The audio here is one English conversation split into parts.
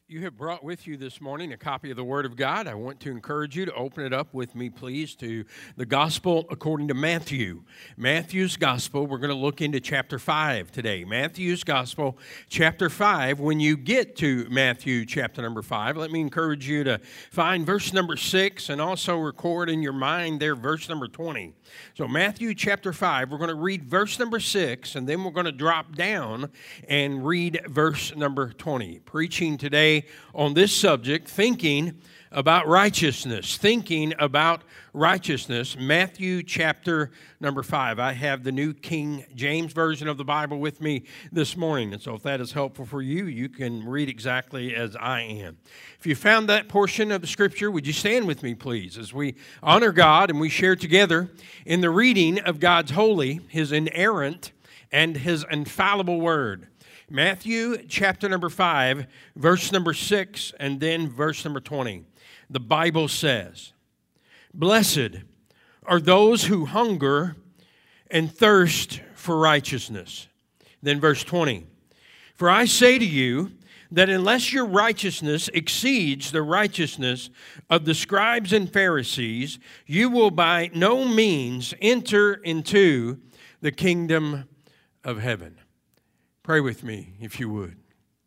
You have brought with you this morning a copy of the Word of God. I want to encourage you to open it up with me, please, to the Gospel according to Matthew. Matthew's Gospel, we're going to look into chapter 5 today. Matthew's Gospel, chapter 5. When you get to Matthew chapter number 5, let me encourage you to find verse number 6 and also record in your mind there verse number 20. So Matthew chapter 5, we're going to read verse number 6, and then we're going to drop down and read verse number 20. Preaching today on this subject, thinking about righteousness. Matthew chapter number 5. I have the New King James Version of the Bible with me this morning, and so if that is helpful for you, you can read exactly as I am. If you found that portion of the Scripture, would you stand with me, please, as we honor God and we share together in the reading of God's holy, His inerrant, and His infallible Word. Matthew chapter number 5, verse number 6, and then verse number 20. The Bible says, "Blessed are those who hunger and thirst for righteousness." Then verse 20. "For I say to you that unless your righteousness exceeds the righteousness of the scribes and Pharisees, you will by no means enter into the kingdom of heaven." Pray with me, if you would.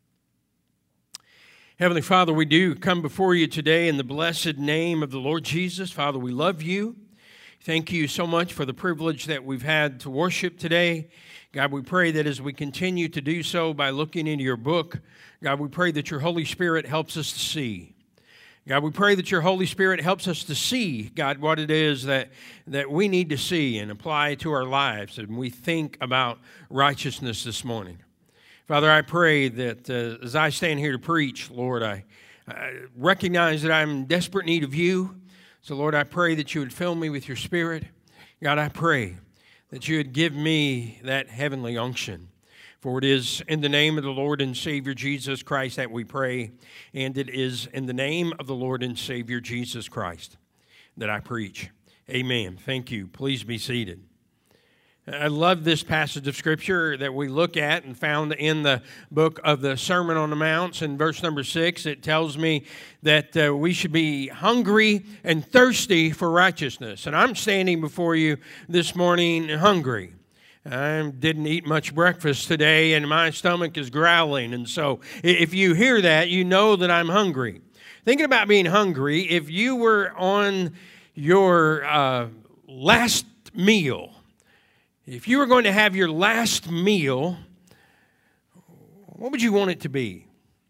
Heavenly Father, we do come before you today in the blessed name of the Lord Jesus. Father, we love you. Thank you so much for the privilege that we've had to worship today. God, we pray that as we continue to do so by looking into your book, God, we pray that your Holy Spirit helps us to see. God, we pray that your Holy Spirit helps us to see, God, what it is that we need to see and apply to our lives. And we think about righteousness this morning. Father, I pray that as I stand here to preach, Lord, I recognize that I'm in desperate need of you. So, Lord, I pray that you would fill me with your Spirit. God, I pray that you would give me that heavenly unction. For it is in the name of the Lord and Savior Jesus Christ that we pray, and it is in the name of the Lord and Savior Jesus Christ that I preach. Amen. Thank you. Please be seated. I love this passage of Scripture that we look at and found in the book of the Sermon on the Mount. In verse number 6, it tells me that we should be hungry and thirsty for righteousness. And I'm standing before you this morning hungry. I didn't eat much breakfast today, and my stomach is growling. And so if you hear that, you know that I'm hungry. Thinking about being hungry, if you were on your last meal, if you were going to have your last meal, what would you want it to be?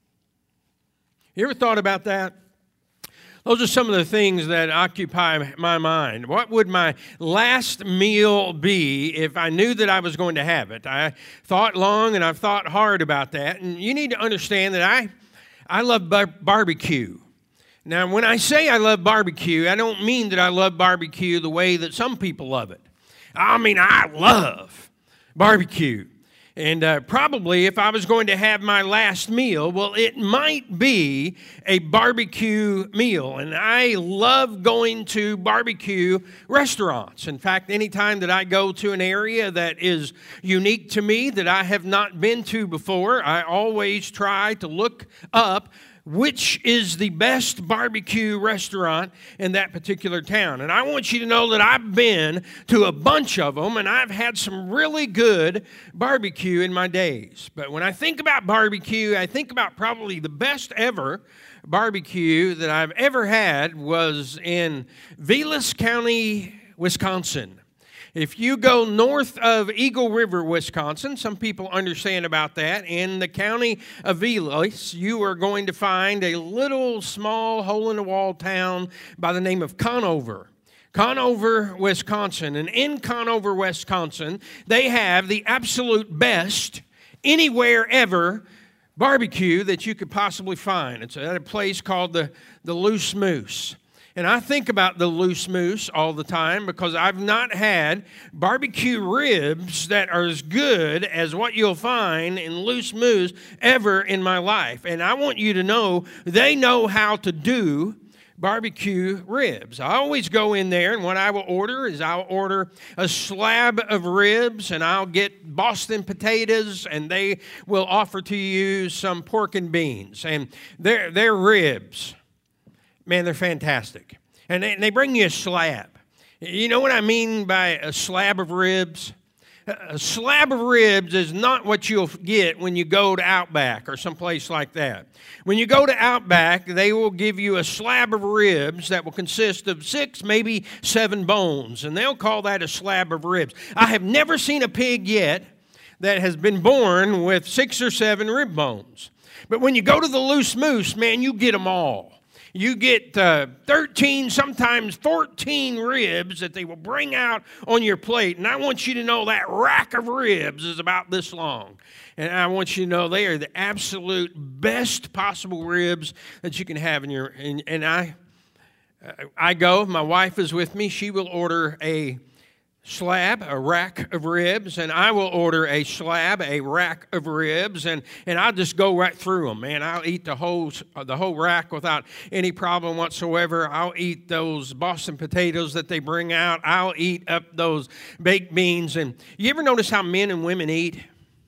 You ever thought about that? Those are some of the things that occupy my mind. What would my last meal be if I knew that I was going to have it? I thought long and I've thought hard about that. And you need to understand that I love barbecue. Now, when I say I love barbecue, I don't mean that I love barbecue the way that some people love it. I mean, I love barbecue. And probably if I was going to have my last meal, well, it might be a barbecue meal. And I love going to barbecue restaurants. In fact, anytime that I go to an area that is unique to me, that I have not been to before, I always try to look up which is the best barbecue restaurant in that particular town. And I want you to know that I've been to a bunch of them, and I've had some really good barbecue in my days. But when I think about barbecue, I think about probably the best ever barbecue that I've ever had was in Vilas County, Wisconsin. If you go north of Eagle River, Wisconsin, some people understand about that, in the county of Vilas, you are going to find a little small hole-in-the-wall town by the name of Conover. Conover, Wisconsin. And in Conover, Wisconsin, they have the absolute best anywhere ever barbecue that you could possibly find. It's at a place called the Loose Moose. And I think about the Loose Moose all the time because I've not had barbecue ribs that are as good as what you'll find in Loose Moose ever in my life. And I want you to know they know how to do barbecue ribs. I always go in there, and what I will order is I'll order a slab of ribs, and I'll get Boston potatoes, and they will offer to you some pork and beans. And they're ribs. Man, they're fantastic. And they bring you a slab. You know what I mean by a slab of ribs? A slab of ribs is not what you'll get when you go to Outback or someplace like that. When you go to Outback, they will give you a slab of ribs that will consist of 6, maybe 7 bones, and they'll call that a slab of ribs. I have never seen a pig yet that has been born with 6 or 7 rib bones. But when you go to the Loose Moose, man, you get them all. You get 13, sometimes 14 ribs that they will bring out on your plate. And I want you to know that rack of ribs is about this long. And I want you to know they are the absolute best possible ribs that you can have in your. And I go, my wife is with me. She will order a slab, a rack of ribs, and I will order a slab, a rack of ribs, and I'll just go right through them, man. I'll eat the whole rack without any problem whatsoever. I'll eat those Boston potatoes that they bring out. I'll eat up those baked beans. And you ever notice how men and women eat?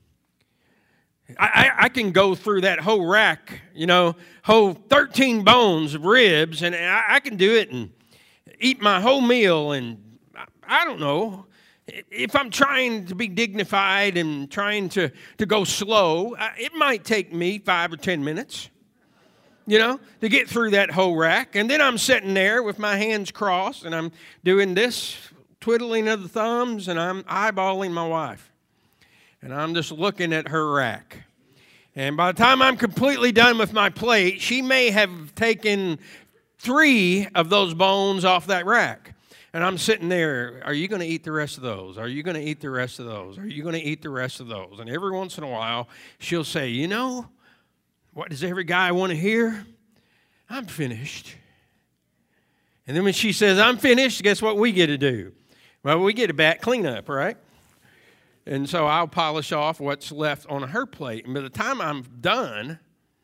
I can go through that whole rack, whole 13 bones of ribs, and I can do it and eat my whole meal. And I don't know, if I'm trying to be dignified and trying to go slow, it might take me 5 or 10 minutes, to get through that whole rack. And then I'm sitting there with my hands crossed, and I'm doing this twiddling of the thumbs, and I'm eyeballing my wife. And I'm just looking at her rack. And by the time I'm completely done with my plate, she may have taken 3 of those bones off that rack. And I'm sitting there, are you going to eat the rest of those? Are you going to eat the rest of those? Are you going to eat the rest of those? And every once in a while, she'll say, what does every guy want to hear? I'm finished. And then when she says, I'm finished, guess what we get to do? Well, we get a back cleanup, right? And so I'll polish off what's left on her plate. And by the time I'm done,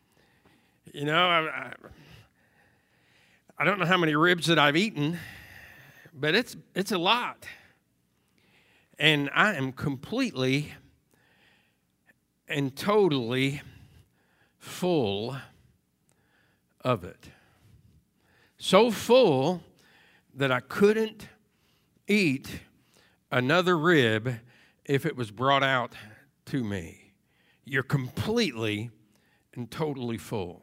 I don't know how many ribs that I've eaten, but it's a lot. And I am completely and totally full of it. So full that I couldn't eat another rib if it was brought out to me. You're completely and totally full.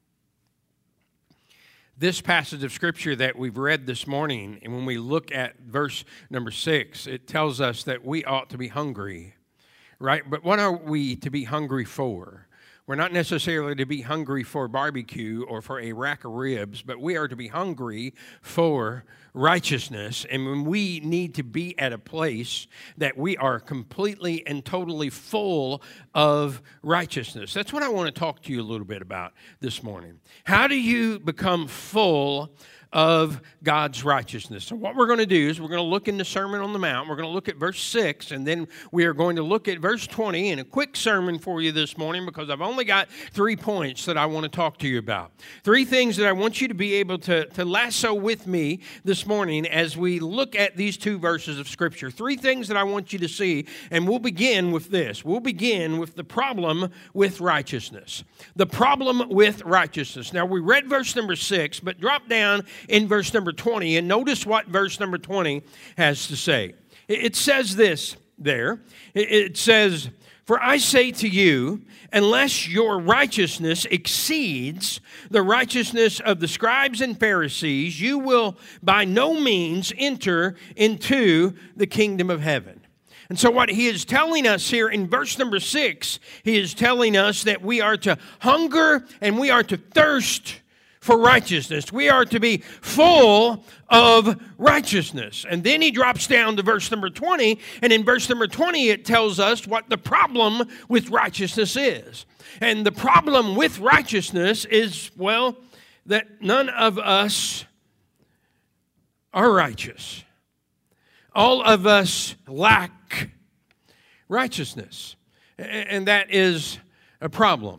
This passage of Scripture that we've read this morning, and when we look at verse number 6, it tells us that we ought to be hungry, right? But what are we to be hungry for? We're not necessarily to be hungry for barbecue or for a rack of ribs, but we are to be hungry for righteousness. And when we need to be at a place that we are completely and totally full of righteousness. That's what I want to talk to you a little bit about this morning. How do you become full of God's righteousness? So what we're going to do is we're going to look in the Sermon on the Mount. We're going to look at verse 6, and then we are going to look at verse 20 in a quick sermon for you this morning, because I've only got 3 points that I want to talk to you about. 3 things that I want you to be able to lasso with me this morning as we look at these 2 verses of Scripture. 3 things that I want you to see, and we'll begin with this. We'll begin with the problem with righteousness. The problem with righteousness. Now, we read verse number 6, but drop down in verse number 20, and notice what verse number 20 has to say. It says this there. It says, "For I say to you, unless your righteousness exceeds the righteousness of the scribes and Pharisees, you will by no means enter into the kingdom of heaven." And so what he is telling us here in verse number 6, he is telling us that we are to hunger and we are to thirst for righteousness. We are to be full of righteousness. And then he drops down to verse number 20, and in verse number 20 it tells us what the problem with righteousness is. And the problem with righteousness is, well, that none of us are righteous. All of us lack righteousness. And that is a problem.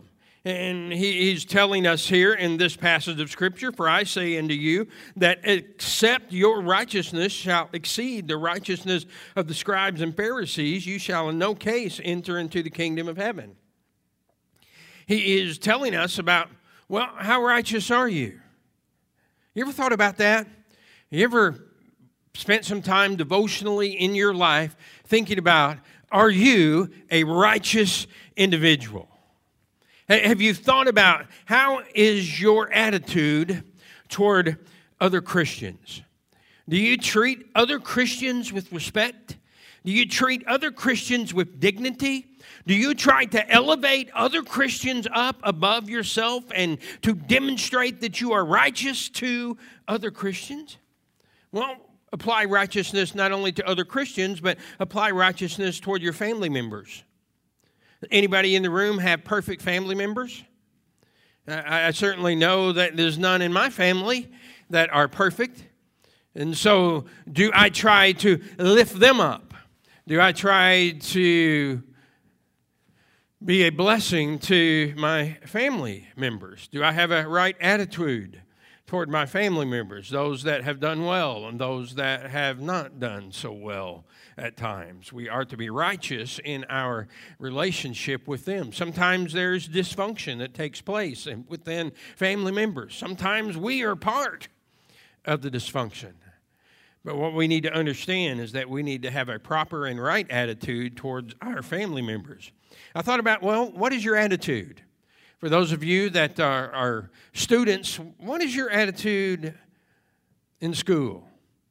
And he's telling us here in this passage of Scripture, for I say unto you that except your righteousness shall exceed the righteousness of the scribes and Pharisees, you shall in no case enter into the kingdom of heaven. He is telling us about, well, how righteous are you? You ever thought about that? You ever spent some time devotionally in your life thinking about, are you a righteous individual? Have you thought about how is your attitude toward other Christians? Do you treat other Christians with respect? Do you treat other Christians with dignity? Do you try to elevate other Christians up above yourself and to demonstrate that you are righteous to other Christians? Well, apply righteousness not only to other Christians, but apply righteousness toward your family members. Anybody in the room have perfect family members? I certainly know that there's none in my family that are perfect. And so do I try to lift them up? Do I try to be a blessing to my family members? Do I have a right attitude toward my family members, those that have done well and those that have not done so well at times? We are to be righteous in our relationship with them. Sometimes there's dysfunction that takes place within family members. Sometimes we are part of the dysfunction. But what we need to understand is that we need to have a proper and right attitude towards our family members. I thought about, well, what is your attitude? For those of you that are students, what is your attitude in school?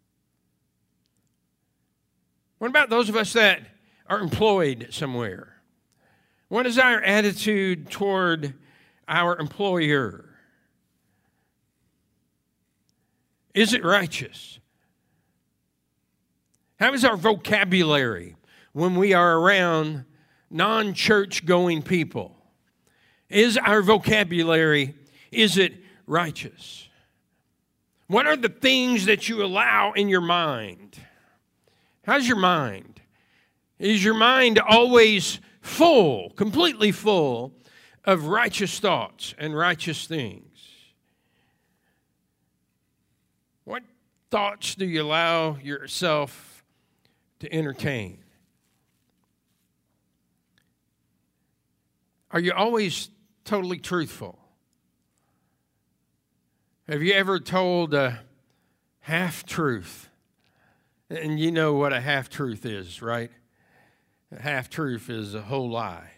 What about those of us that are employed somewhere? What is our attitude toward our employer? Is it righteous? How is our vocabulary when we are around non-church going people? Is our vocabulary, is it righteous? What are the things that you allow in your mind? How's your mind? Is your mind always full, completely full of righteous thoughts and righteous things? What thoughts do you allow yourself to entertain? Are you always totally truthful? Have you ever told a half-truth? And you know what a half-truth is, right? A half-truth is a whole lie.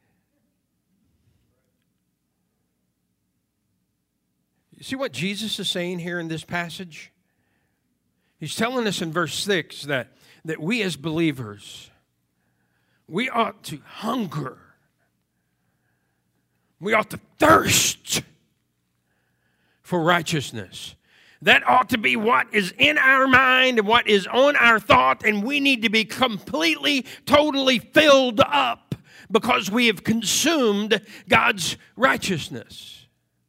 You see what Jesus is saying here in this passage? He's telling us in verse 6 that we as believers, we ought to hunger. We ought to thirst for righteousness. That ought to be what is in our mind and what is on our thought, and we need to be completely, totally filled up because we have consumed God's righteousness.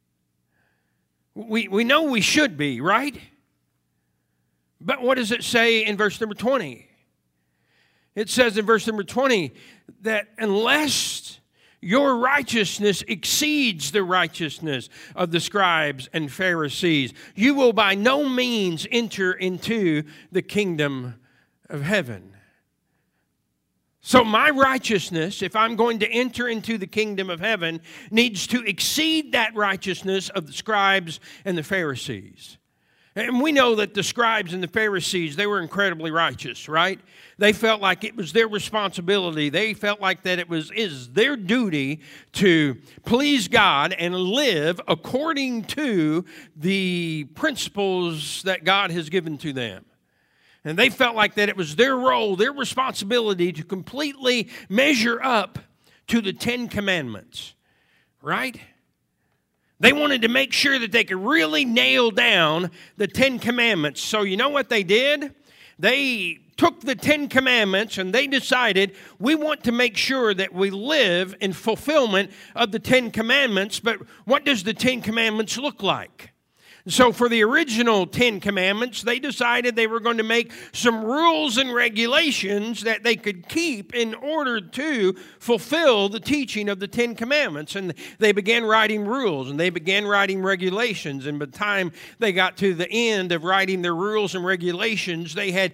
We know we should be, right? But what does it say in verse number 20? It says in verse number 20 that unless your righteousness exceeds the righteousness of the scribes and Pharisees, you will by no means enter into the kingdom of heaven. So my righteousness, if I'm going to enter into the kingdom of heaven, needs to exceed that righteousness of the scribes and the Pharisees. And we know that the scribes and the Pharisees, they were incredibly righteous, right? They felt like it was their responsibility. They felt like that is their duty to please God and live according to the principles that God has given to them. And they felt like that it was their role, their responsibility to completely measure up to the 10 Commandments, right? They wanted to make sure that they could really nail down the 10 Commandments. So you know what they did? They took the 10 Commandments and they decided, we want to make sure that we live in fulfillment of the 10 Commandments. But what does the 10 Commandments look like? So for the original 10 Commandments, they decided they were going to make some rules and regulations that they could keep in order to fulfill the teaching of the 10 Commandments. And they began writing rules and they began writing regulations. And by the time they got to the end of writing their rules and regulations, they had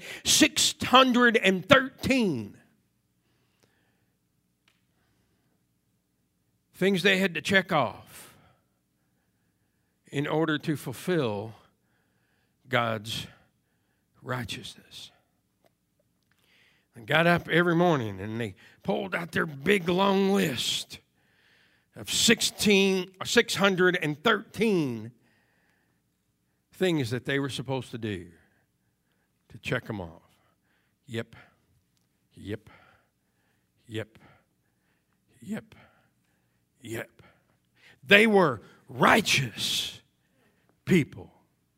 613 things they had to check off in order to fulfill God's righteousness. And got up every morning and they pulled out their big long list of 613 things that they were supposed to do to check them off. Yep. They were righteous people.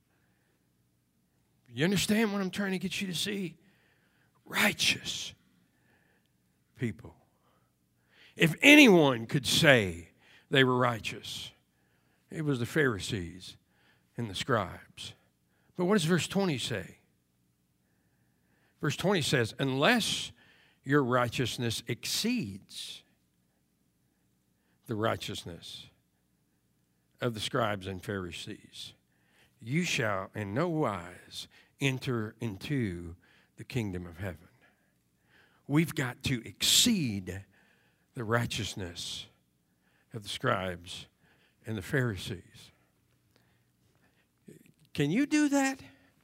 You understand what I'm trying to get you to see? Righteous people. If anyone could say they were righteous, it was the Pharisees and the scribes. But what does verse 20 say? Verse 20 says, unless your righteousness exceeds the righteousness of the scribes and Pharisees, you shall in no wise enter into the kingdom of heaven. We've got to exceed the righteousness of the scribes and the Pharisees. Can you do that?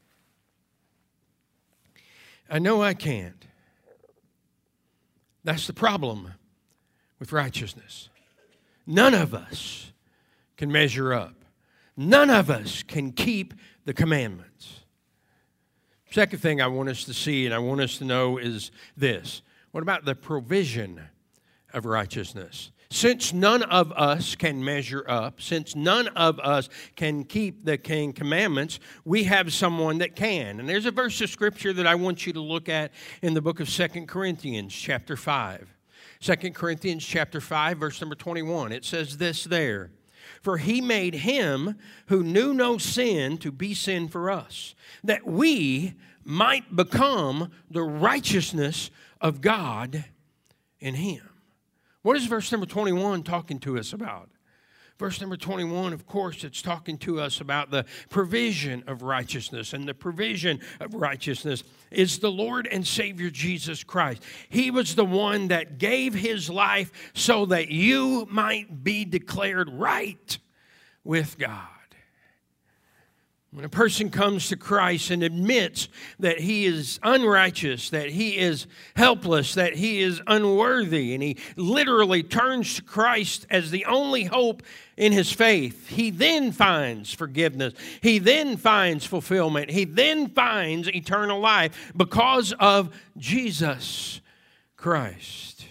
I know I can't. That's the problem with righteousness. None of us can measure up. None of us can keep the commandments. Second thing I want us to see and I want us to know is this. What about the provision of righteousness? Since none of us can measure up, since none of us can keep the Ten Commandments, we have someone that can. And there's a verse of Scripture that I want you to look at in the book of 2 Corinthians chapter 5. 2 Corinthians chapter 5, verse number 21. It says this there. For he made him who knew no sin to be sin for us, that we might become the righteousness of God in him. What is verse number 21 talking to us about? Verse number 21, of course, it's talking to us about the provision of righteousness. And the provision of righteousness is the Lord and Savior Jesus Christ. He was the one that gave his life so that you might be declared right with God. When a person comes to Christ and admits that he is unrighteous, that he is helpless, that he is unworthy, and he literally turns to Christ as the only hope in his faith, he then finds forgiveness. He then finds fulfillment. He then finds eternal life because of Jesus Christ.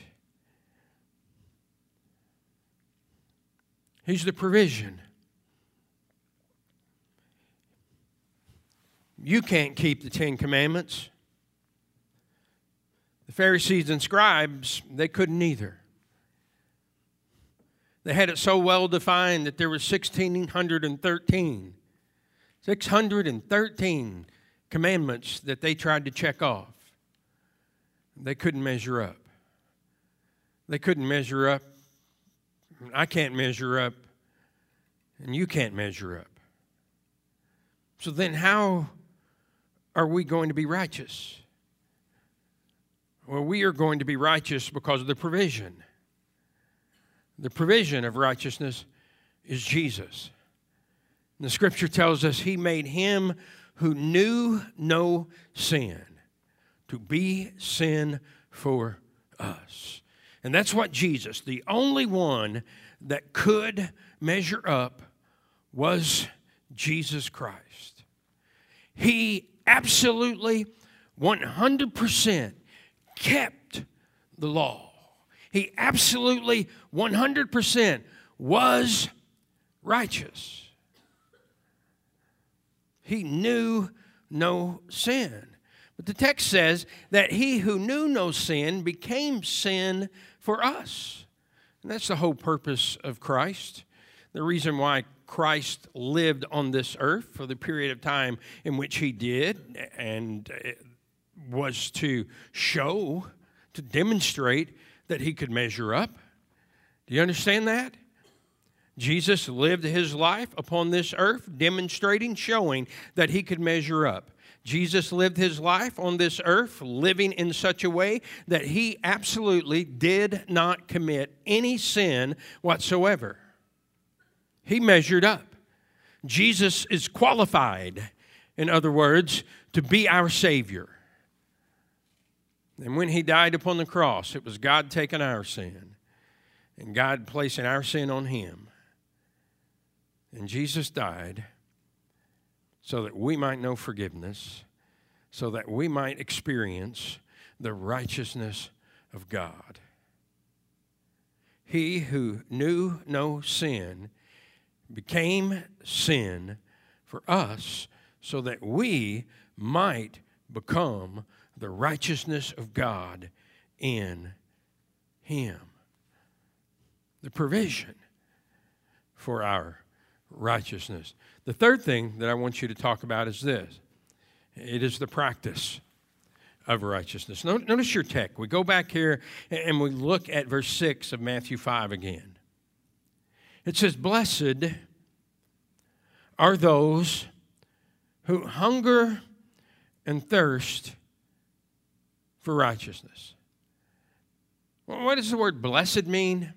He's the provision. You can't keep the Ten Commandments. The Pharisees and scribes, they couldn't either. They had it so well defined that there were 613 commandments that they tried to check off. They couldn't measure up. They couldn't measure up. I can't measure up, and you can't measure up. So then how are we going to be righteous? Well, we are going to be righteous because of the provision. The provision of righteousness is Jesus. And the Scripture tells us he made him who knew no sin to be sin for us. And that's what Jesus, the only one that could measure up, was Jesus Christ. He absolutely 100% kept the law. He absolutely 100% was righteous. He knew no sin. But the text says that he who knew no sin became sin for us. And that's the whole purpose of Christ. the reason why Christ lived on this earth for the period of time in which he did, and it was to show, to demonstrate that he could measure up. Do you understand that? Jesus lived his life upon this earth, demonstrating, showing that he could measure up. Jesus lived his life on this earth, living in such a way that he absolutely did not commit any sin whatsoever. He measured up. Jesus is qualified, in other words, to be our Savior. And when he died upon the cross, it was God taking our sin and God placing our sin on him. And Jesus died so that we might know forgiveness, so that we might experience the righteousness of God. He who knew no sin became sin for us so that we might become the righteousness of God in him. The provision for our righteousness. The third thing that I want you to talk about is this. It is the practice of righteousness. Notice your text. We go back here and we look at verse 6 of Matthew 5 again. It says, "Blessed are those who hunger and thirst for righteousness." Well, what does the word blessed mean?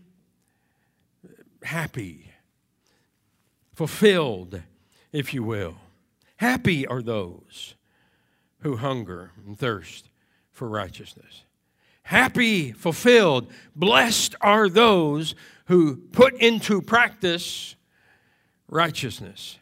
Happy, fulfilled, if you will. Happy are those who hunger and thirst for righteousness. Happy, fulfilled, blessed are those who put into practice righteousness.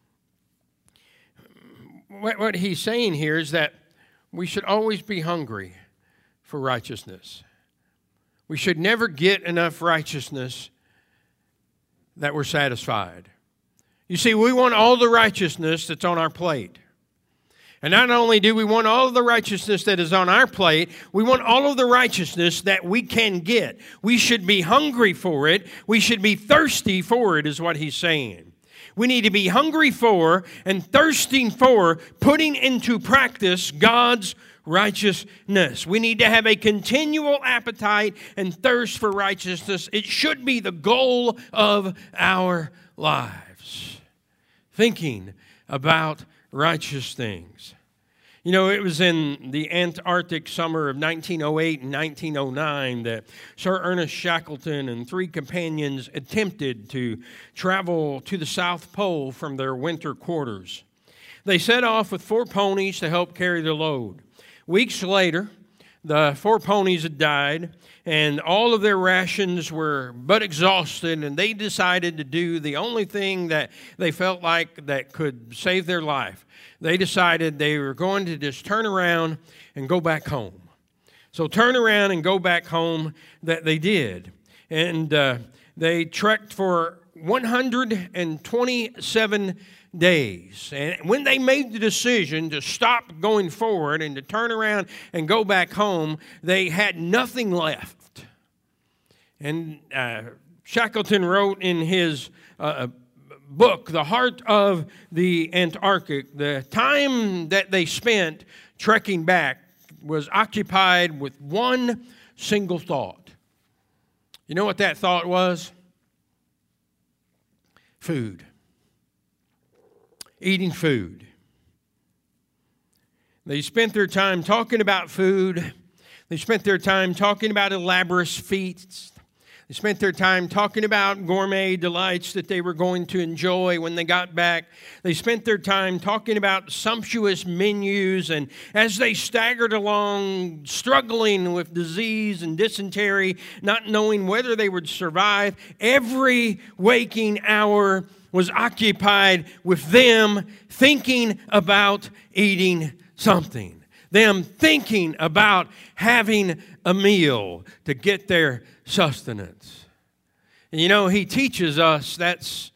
What he's saying here is that we should always be hungry for righteousness. We should never get enough righteousness that we're satisfied. You see, we want all the righteousness that's on our plate. And not only do we want all of the righteousness that is on our plate, we want all of the righteousness that we can get. We should be hungry for it. We should be thirsty for it, is what he's saying. We need to be hungry for and thirsting for putting into practice God's righteousness. We need to have a continual appetite and thirst for righteousness. It should be the goal of our lives. Thinking about righteous things. You know, it was in the Antarctic summer of 1908 and 1909 that Sir Ernest Shackleton and 3 companions attempted to travel to the South Pole from their winter quarters. They set off with 4 ponies to help carry the load. Weeks later, the 4 ponies had died, and all of their rations were but exhausted, and they decided to do the only thing that they felt like that could save their life. They decided they were going to just turn around and go back home. So turn around and go back home that they did. And they trekked for 127 days. And when they made the decision to stop going forward and to turn around and go back home, they had nothing left. And Shackleton wrote in his book, The Heart of the Antarctic, the time that they spent trekking back was occupied with one single thought. You know what that thought was? Food. Eating food. They spent their time talking about food. They spent their time talking about elaborate feasts. They spent their time talking about gourmet delights that they were going to enjoy when they got back. They spent their time talking about sumptuous menus, and as they staggered along, struggling with disease and dysentery, not knowing whether they would survive, every waking hour was occupied with them thinking about eating something. Them thinking about having a meal to get their sustenance. And you know, he teaches us that's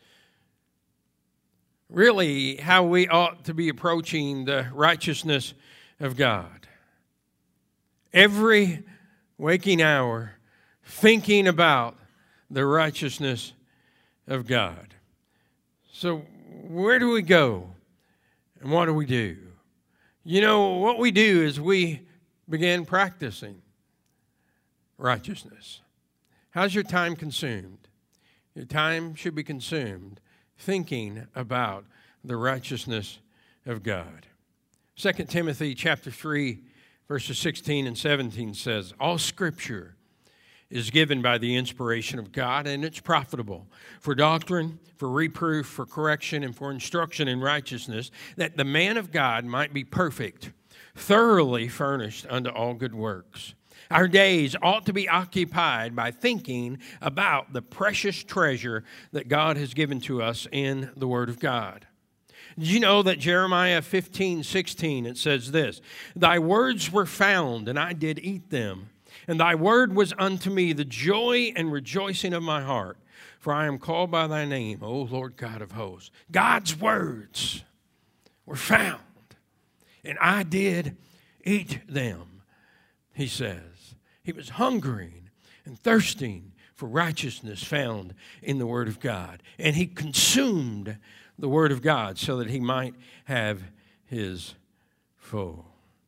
really how we ought to be approaching the righteousness of God. Every waking hour, thinking about the righteousness of God. So where do we go and what do we do? You know, what we do is we begin practicing righteousness. How's your time consumed? Your time should be consumed thinking about the righteousness of God. 2 Timothy chapter 3, verses 16 and 17 says, all Scripture is given by the inspiration of God, and it's profitable for doctrine, for reproof, for correction, and for instruction in righteousness, that the man of God might be perfect, thoroughly furnished unto all good works. Our days ought to be occupied by thinking about the precious treasure that God has given to us in the Word of God. Did you know that Jeremiah 15:16, it says this, thy words were found, and I did eat them. And thy word was unto me the joy and rejoicing of my heart. For I am called by thy name, O Lord God of hosts. God's words were found, and I did eat them, he says. He was hungering and thirsting for righteousness found in the Word of God. And he consumed the Word of God so that he might have his full.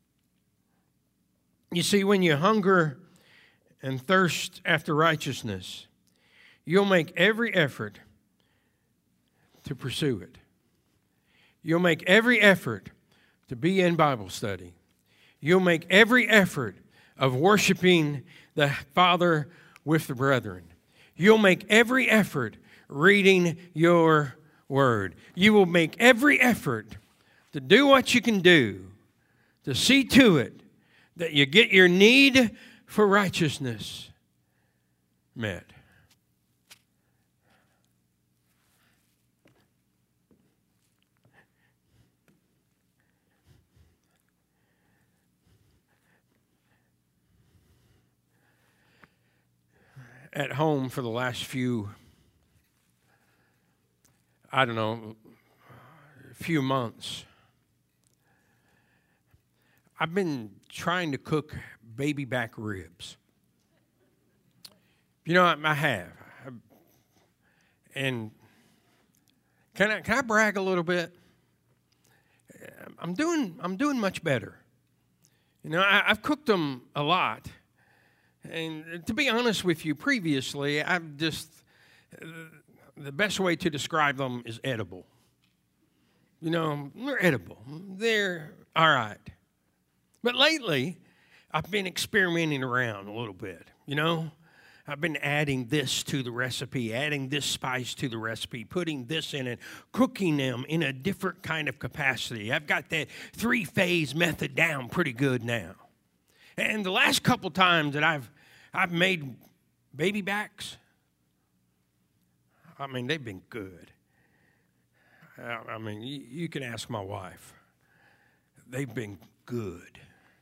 You see, when you hunger and thirst after righteousness, you'll make every effort to pursue it. You'll make every effort to be in Bible study. You'll make every effort of worshiping the Father with the brethren. You'll make every effort reading your word. You will make every effort to do what you can do to see to it that you get your need for righteousness met. At home for the last few months, I've been trying to cook baby back ribs. You know, I have. And can I brag a little bit? I'm doing much better. You know, I've cooked them a lot. And to be honest with you, previously, the best way to describe them is edible. You know, they're edible. They're all right. But lately, I've been experimenting around a little bit, you know. I've been adding this to the recipe, adding this spice to the recipe, putting this in it, cooking them in a different kind of capacity. I've got that 3-phase method down pretty good now. And the last couple times that I've made baby backs, I mean, they've been good. I mean, you can ask my wife. They've been good.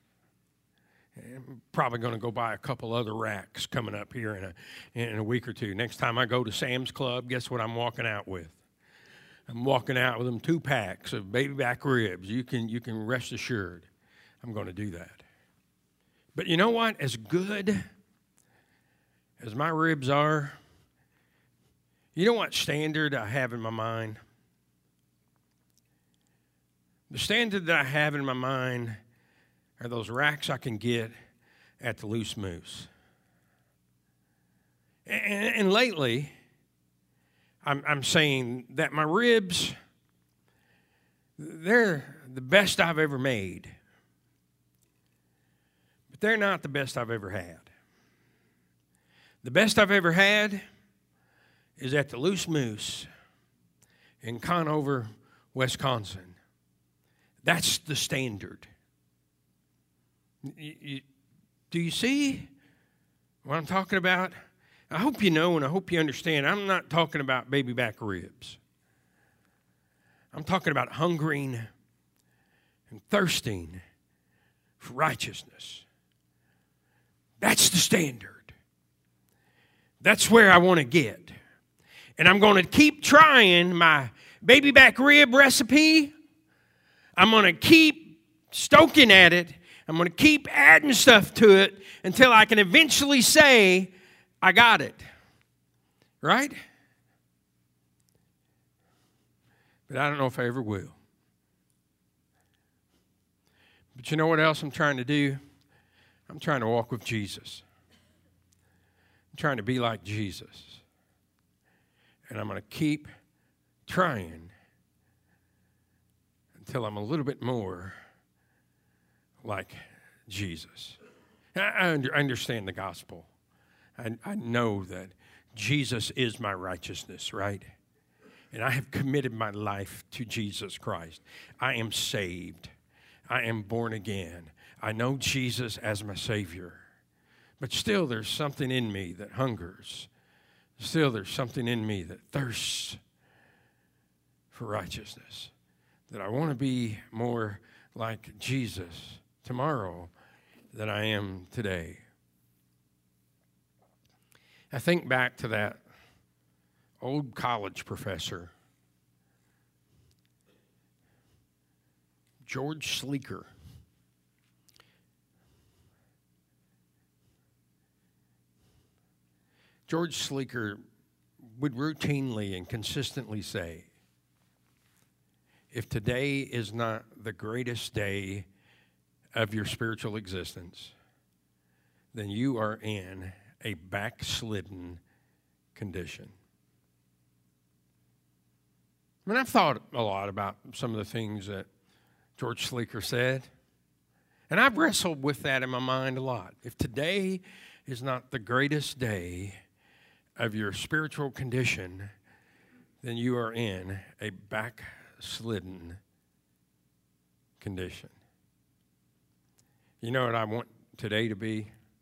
I'm probably going to go buy a couple other racks coming up here in a week or two. Next time I go to Sam's Club, guess what I'm walking out with? I'm walking out with them 2 packs of baby back ribs. You can rest assured I'm going to do that. But you know what? As good as my ribs are, you know what standard I have in my mind? The standard that I have in my mind are those racks I can get at the Loose Moose. And lately, I'm saying that my ribs, they're the best I've ever made. But they're not the best I've ever had. The best I've ever had is at the Loose Moose in Conover, Wisconsin. That's the standard. Do you see what I'm talking about? I hope you know and I hope you understand. I'm not talking about baby back ribs. I'm talking about hungering and thirsting for righteousness. That's the standard. That's where I want to get. And I'm going to keep trying my baby back rib recipe. I'm going to keep stoking at it. I'm going to keep adding stuff to it until I can eventually say, I got it. Right? but I don't know if I ever will. But you know what else I'm trying to do? I'm trying to walk with Jesus. I'm trying to be like Jesus. And I'm going to keep trying until I'm a little bit more like Jesus. I understand the gospel. I know that Jesus is my righteousness, right? And I have committed my life to Jesus Christ. I am saved. I am born again. I know Jesus as my Savior. But still there's something in me that hungers. Still there's something in me that thirsts for righteousness. That I want to be more like Jesus tomorrow than I am today. I think back to that old college professor, George Sleeker. George Sleeker would routinely and consistently say, if today is not the greatest day of your spiritual existence, then you are in a backslidden condition. I mean, I've thought a lot about some of the things that George Sleeker said, and I've wrestled with that in my mind a lot. If today is not the greatest day of your spiritual condition, then you are in a backslidden condition. You know what I want today to be?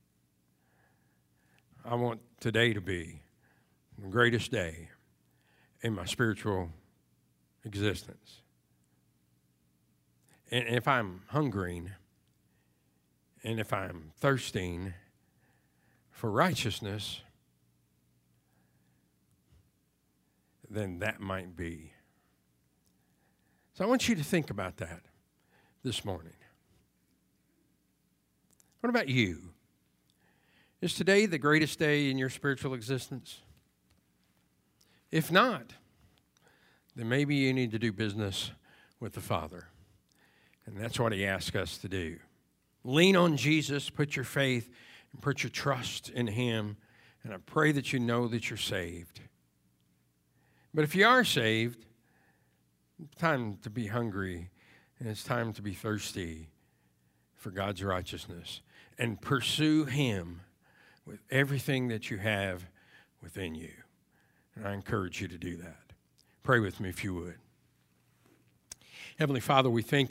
I want today to be the greatest day in my spiritual existence. And if I'm hungering and if I'm thirsting for righteousness, then that might be. So I want you to think about that this morning. What about you? Is today the greatest day in your spiritual existence? If not, then maybe you need to do business with the Father. And that's what he asks us to do. Lean on Jesus, put your faith and put your trust in him, and I pray that you know that you're saved. But if you are saved, it's time to be hungry, and it's time to be thirsty for God's righteousness, and pursue him with everything that you have within you. And I encourage you to do that. Pray with me if you would. Heavenly Father, we thank you.